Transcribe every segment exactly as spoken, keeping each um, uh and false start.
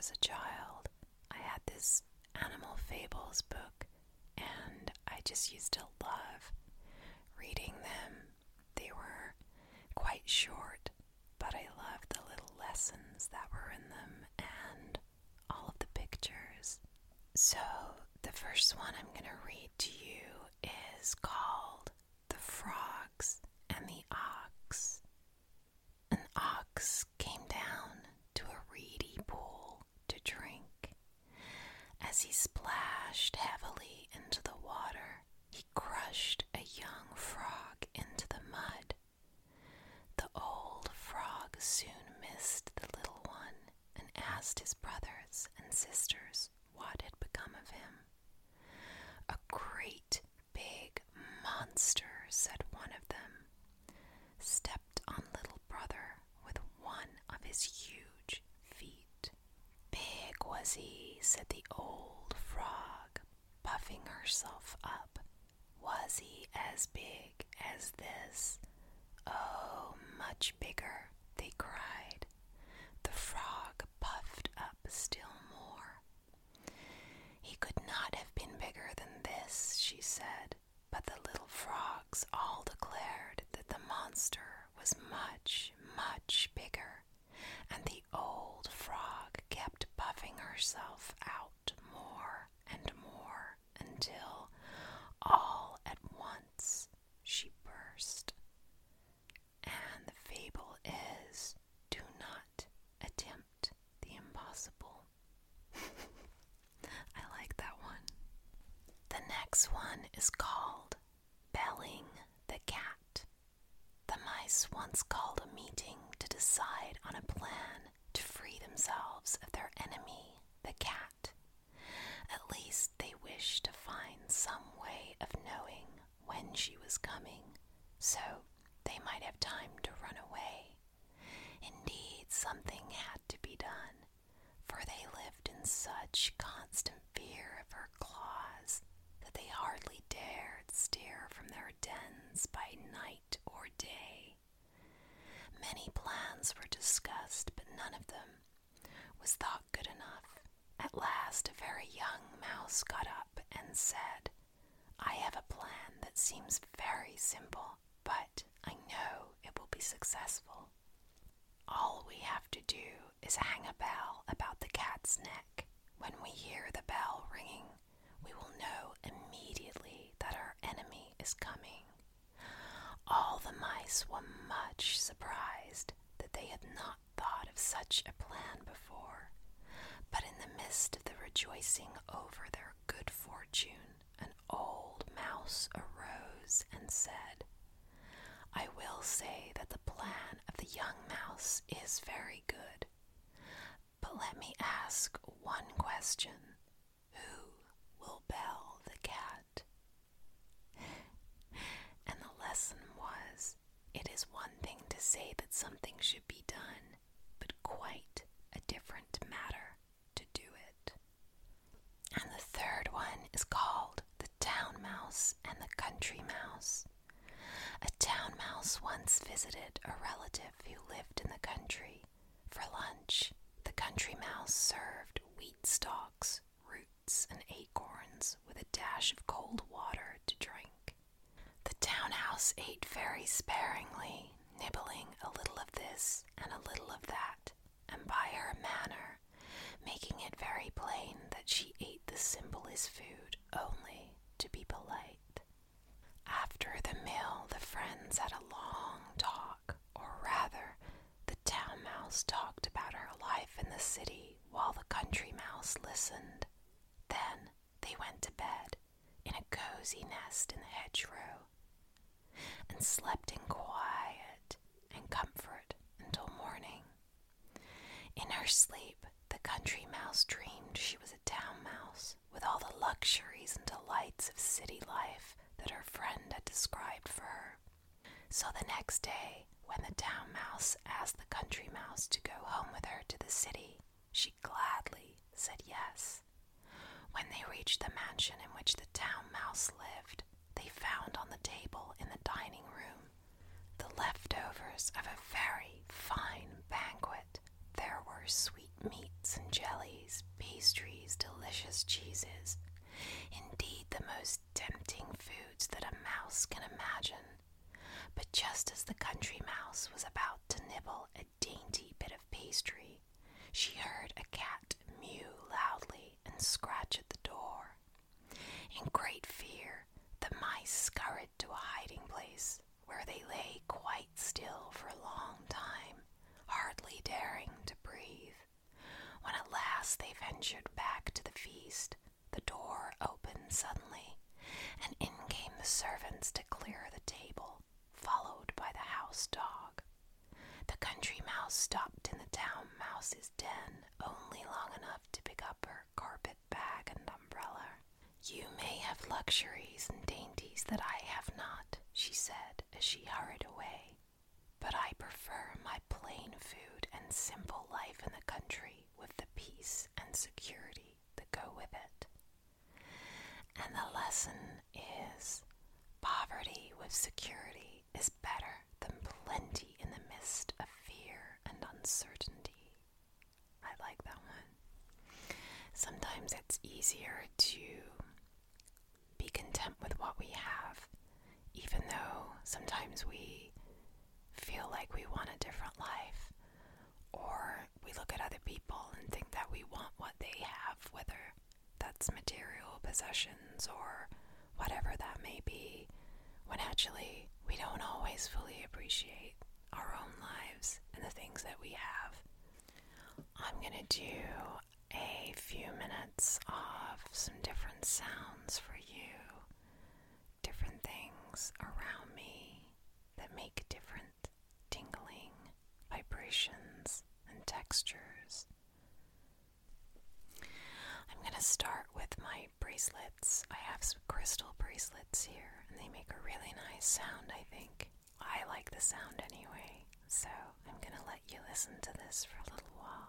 as a child, I had this Animal Fables book, and I just used to love reading them. They were quite short, but I loved the little lessons that were in them and all of the pictures. So the first one I'm going to read to you is called The Frogs and the Ox. An ox came down to a reedy pool to drink. As he splashed heavily into the water, he crushed a young frog into the mud. The old frog soon missed the little one and asked his brothers and sisters what had become of him. A great big monster, said one of them, stepped on little brother with one of his huge feet. Big was he, said the old frog, puffing herself up. Was he as big as this? Oh, much bigger, they cried. The frog puffed up still more. He could not have been bigger than this, she said, but the little frogs all declared that the monster was much, much bigger, and the old frog kept puffing herself out more and more until all at once she burst. And the fable is, do not attempt the impossible. I like that one. The next one is called Belling the Cat. The mice once called a meeting to decide on a plan to free themselves of their enemy, the cat. At least they wished to find some way of knowing when she was coming, so they might have time to run away. Indeed, something had to be done, for they lived in such constant fear of her claws that they hardly dared stir from their dens by night or day. Many plans were discussed, but none of them was thought good enough. At last, a very young mouse got up and said, I have a plan that seems very simple, but I know it will be successful. All we have to do is hang a bell about the cat's neck. When we hear the bell ringing, we will know immediately that our enemy is coming. All the mice were much surprised that they had not thought of such a plan before, but in the midst of the rejoicing over their good fortune, an old mouse arose and said, I will say that the plan of the young mouse is very good, but let me ask one question. Who will bell the cat? And the lesson was, it is one thing to say that something should be done, but quite a different matter to do it. And the third one is called The Town Mouse and the Country Mouse. A town mouse once visited a relative who lived in the country. For lunch, the country mouse served wheat stalks, roots, and acorns with a dash of cold water to drink. The town mouse ate very sparingly, nibbling a little of this and a little of that, and by her manner, making it very plain that she ate the simplest food only to be polite. After the meal, the friends had a long talk, or rather, the town mouse talked about her life in the city while the country mouse listened. Then they went to bed in a cozy nest in the hedgerow and slept in quiet and comfort until morning. In her sleep, the country mouse dreamed she was a town mouse with all the luxuries and delights of city life that her friend had described for her. So the next day, when the town mouse asked the country mouse to go home with her to the city, she gladly said yes. When they reached the mansion in which the town mouse lived, they found on the table in the dining room the leftovers of a very fine banquet. There were sweetmeats and jellies, mouse dog. The country mouse stopped in the town mouse's den only long enough to pick up her carpet bag and umbrella. You may have luxuries and dainties that I have not, she said as she hurried away, but I prefer my plain food and simple life in the country with the peace and security that go with it. And the lesson is, poverty with security is better than plenty in the midst of fear and uncertainty. I like that one. Sometimes it's easier to be content with what we have, even though sometimes we feel like we want a different life, or we look at other people and think that we want what they have, whether that's material possessions or whatever that may be, when actually we don't always fully appreciate our own lives and the things that we have. I'm going to do a few minutes of some different sounds for you, different things around me that make different tingling vibrations and textures. I'm going to start with my bracelets. I have some crystal bracelets here, and they make a really nice sound, I think. I like the sound anyway, so I'm going to let you listen to this for a little while.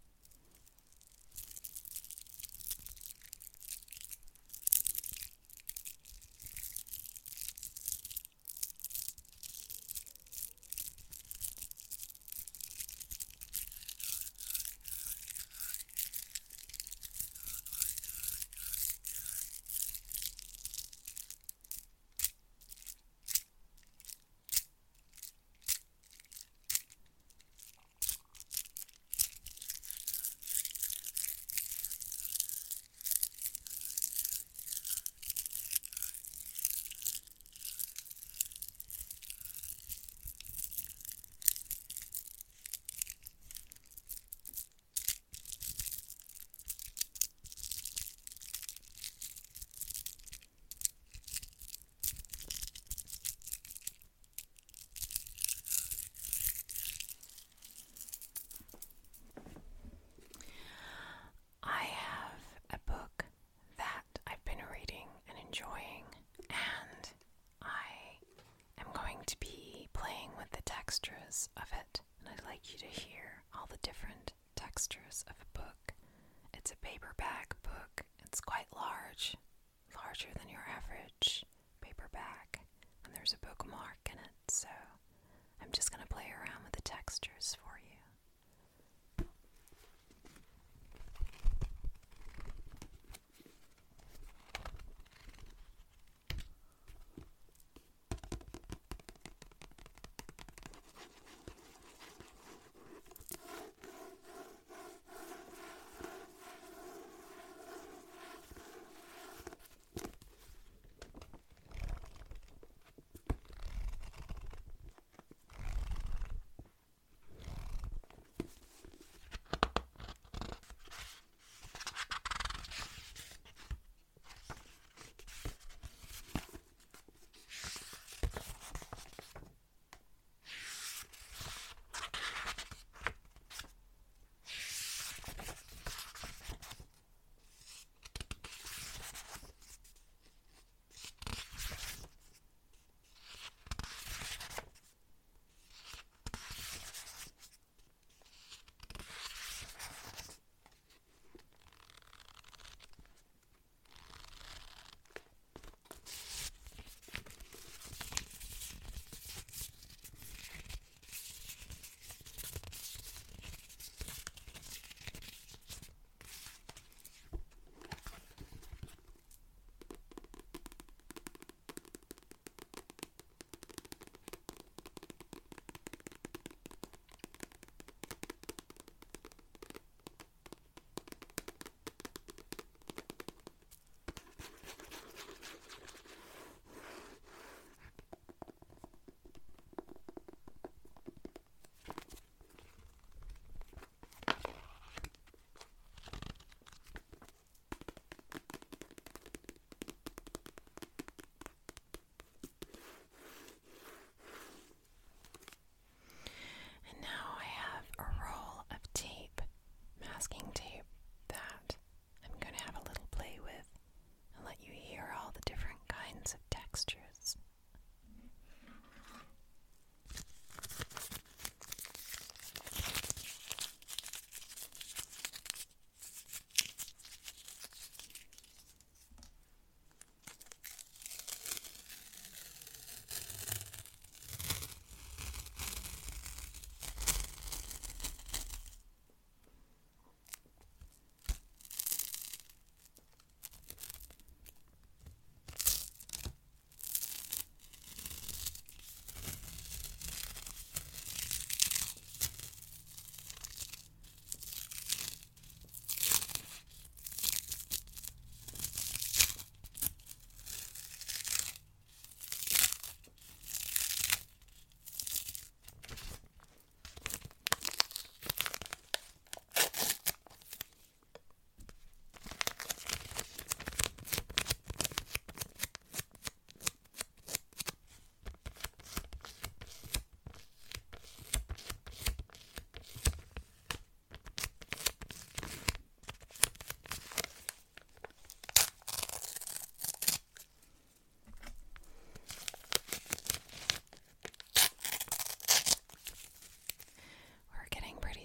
Textures of it, and I'd like you to hear all the different textures of a book. It's a paperback book. It's quite large, larger than your average paperback, and there's a bookmark in it, so I'm just going to play around with the textures for you.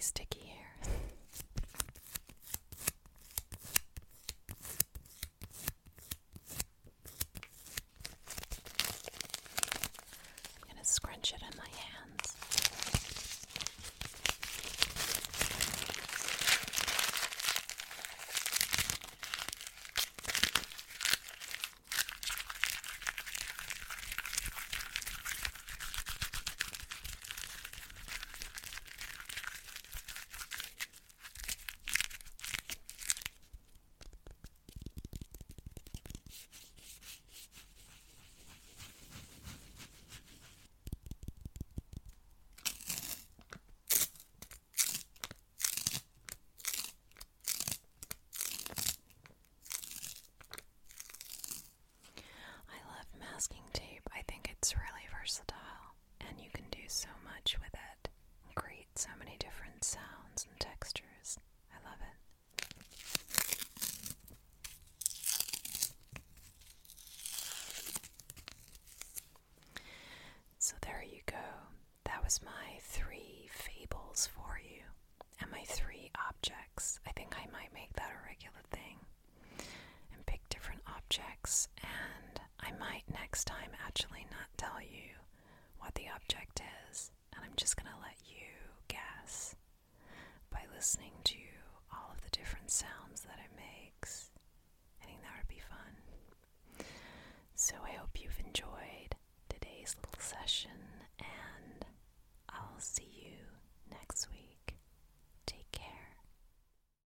sticky here. I'm going to scrunch it in my hands. Masking tape, I think it's really versatile, and you can do so much with it and create so many different sounds and textures. I love it. So there you go. That was my three fables for you, and my three objects. I think I might make that a regular thing and pick different objects, and I might next time actually not tell you what the object is, and I'm just going to